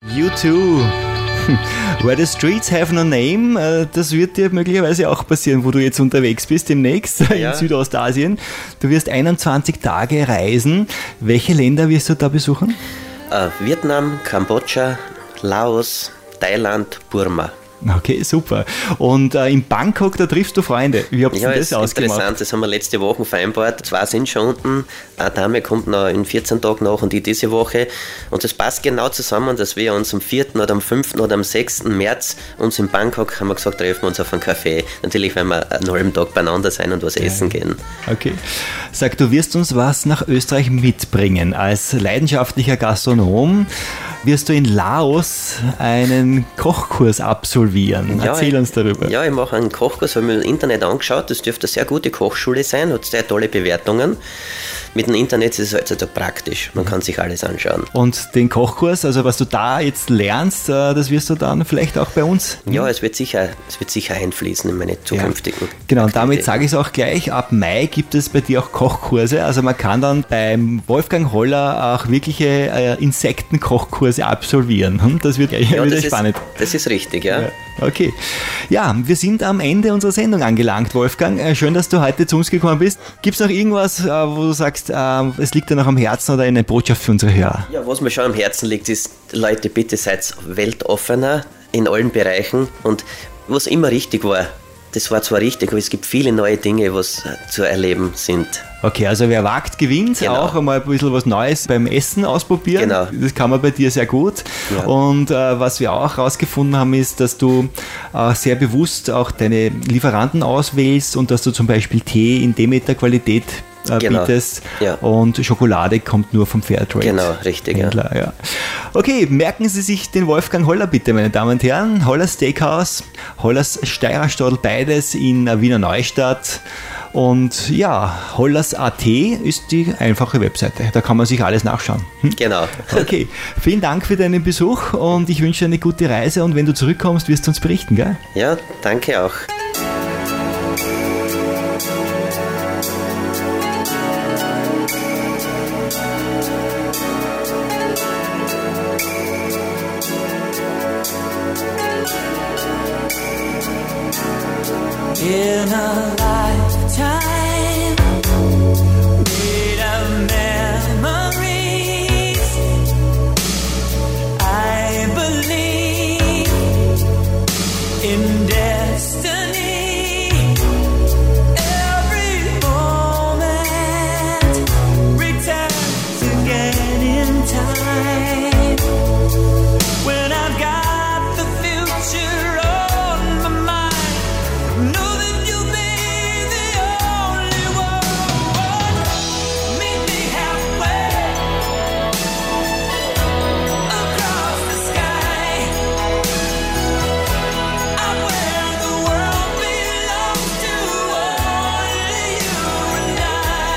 U2. Where the Streets Have No Name, das wird dir möglicherweise auch passieren, wo du jetzt unterwegs bist demnächst in Südostasien. Du wirst 21 Tage reisen. Welche Länder wirst du da besuchen? Vietnam, Kambodscha, Laos, Thailand, Burma. Okay, super. Und in Bangkok, da triffst du Freunde. Wie habt ihr das ausgemacht? Ja, interessant. Das haben wir letzte Woche vereinbart. 2 sind schon unten. Eine Dame kommt noch in 14 Tagen nach und die diese Woche. Und das passt genau zusammen, dass wir uns am 4. oder am 5. oder am 6. März uns in Bangkok, haben wir gesagt, treffen wir uns auf einen Café. Natürlich werden wir einen halben Tag beieinander sein und was essen gehen. Okay. Sag, du wirst uns was nach Österreich mitbringen. Als leidenschaftlicher Gastronom wirst du in Laos einen Kochkurs absolvieren. Erzähl uns darüber. Ja, ich mache einen Kochkurs, habe mir im Internet angeschaut. Das dürfte eine sehr gute Kochschule sein, hat sehr tolle Bewertungen. Mit dem Internet ist es heutzutage praktisch. Man kann sich alles anschauen. Und den Kochkurs, also was du da jetzt lernst, das wirst du dann vielleicht auch bei uns? Ja, es wird sicher einfließen in meine zukünftigen Genau, und damit sage ich es auch gleich, ab Mai gibt es bei dir auch Kochkurse. Also man kann dann beim Wolfgang Holler auch wirkliche Insektenkochkurse absolvieren. Das wird wieder spannend. Das ist richtig, ja. Okay. Ja, wir sind am Ende unserer Sendung angelangt, Wolfgang. Schön, dass du heute zu uns gekommen bist. Gibt es noch irgendwas, wo du sagst, es liegt dir noch am Herzen oder eine Botschaft für unsere Hörer? Ja, was mir schon am Herzen liegt, ist, Leute, bitte seid weltoffener in allen Bereichen und was immer richtig war. Das war zwar richtig, aber es gibt viele neue Dinge, was zu erleben sind. Okay, also wer wagt, gewinnt. Genau. Auch einmal ein bisschen was Neues beim Essen ausprobieren. Genau. Das kann man bei dir sehr gut. Ja. Und was wir auch herausgefunden haben, ist, dass du sehr bewusst auch deine Lieferanten auswählst und dass du zum Beispiel Tee in Demeter-Qualität bietest. Ja. Und Schokolade kommt nur vom Fairtrade. Genau, richtig. Händler, ja. Okay, merken Sie sich den Wolfgang Holler bitte, meine Damen und Herren. Hollers Steakhouse, Hollers Steirerstadl, beides in Wiener Neustadt. Und ja, Hollers.at ist die einfache Webseite. Da kann man sich alles nachschauen. Genau. Okay, vielen Dank für deinen Besuch und ich wünsche eine gute Reise. Und wenn du zurückkommst, wirst du uns berichten, gell? Ja, danke auch. In a lifetime made of memories, I believe in destiny. Every moment returns again in time. When I've got the future on my mind, know that you'll be the only one. Meet me halfway across the sky, out where the world belongs to only you and I.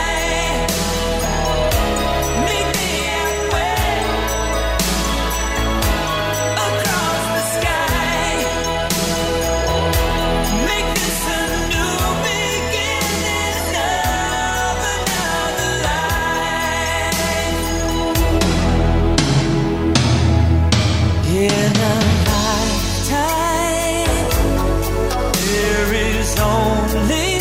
Meet me halfway across the sky. Make this a new beginning of another life. In a lifetime, there is only